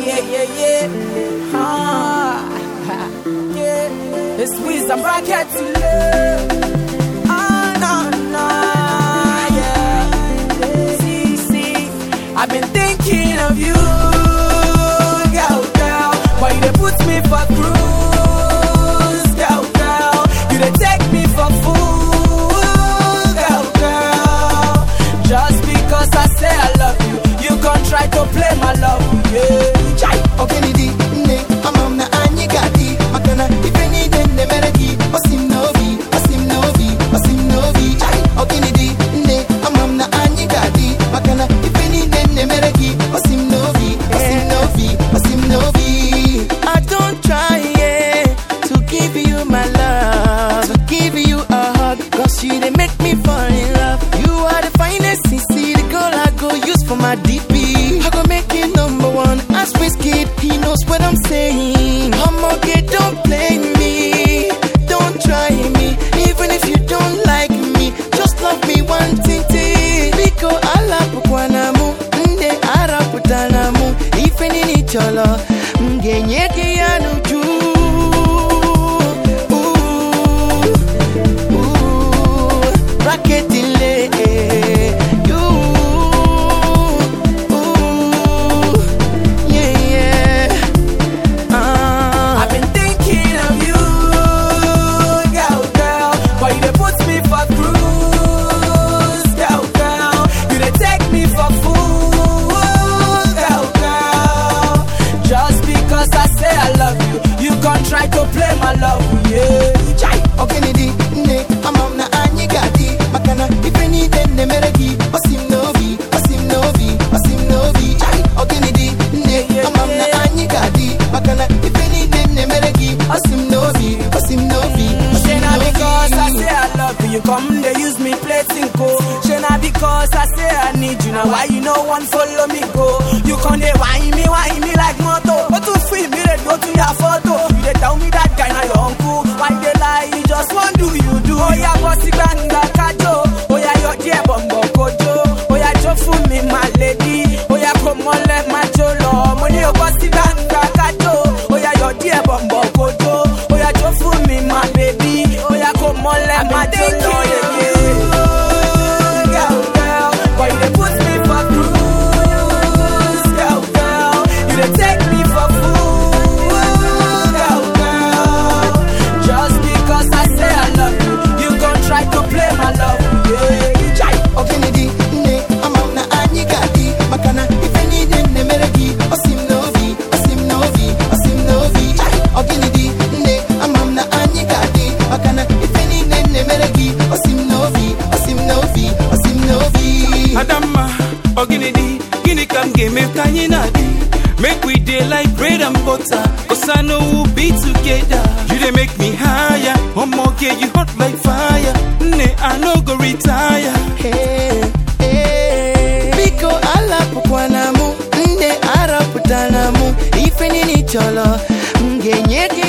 It's wisdom bracket to love. I've been thinking of you, girl, but you put me for cruise, girl. You take me for fool, girl. Just because I say I love you, you gon' try to play my love, yeah. Okay, Nidi, I'm na anyigadi, makana ifeni denne mereki, osim novi. Okay, Nidi, I'm na anyigadi, makana ifeni denne mereki, osim novi. I don't try to give you my love, to give you a hug, 'cause you they make me fall in love. You are the finest, see the girl I go use for my DP. I go make it #1. Ask Wizkid, he knows what I'm saying. I'm okay, don't play me, don't try me. Even if you don't like me, just love me one tinti. Biko alapu kwanamu, nde arapu tanamu. Ifeni ni cholo, mgenyeke yanuju. Bracket try to play my love, yeah. Okay, Nidi, I'm na anyigadi, makana ifeni denne mereki, osim novi. Okay, Nidi, I'm na anyigadi, makana ifeni denne mereki, osim novi. Shena because I say I love you, you come they use me play tinko. Shena because I say I need you, now why you no one follow me go? You come they whine me like moto. Go to film me, go to your photo. They tell me that guy na your uncle. Why they lie? You just want do you do? Oh yeah, bossy banga kajo. Oh yeah, your dear bumbo kojo. Oh yeah, jofu me my lady. Oh yeah, come on let my jolo. Money your bossy banga kajo. Oh yeah, your dear bumbo kojo. Oh yeah, jofu me my baby. Oh yeah, come on let my jolo. Girl, why they put me for cruise? Girl, you they take me for fool. Try to play my love, yeah. Okay, Nidi, I'm na anyigadi, makana ifeni denne mereki, osim novi. Okay, Nidi, I'm na anyigadi, makana ifeni denne mereki, osim novi. Adama, Oginidi, Gini come game me kanyinadi. Make we day like bread and butter, 'cause I know we'll be together. You they make me higher, okay, you hot like fire. I no go retire. Biko alapu kwanamu, nde arapu tanamu. Ifeni ni cholo, mgenyeke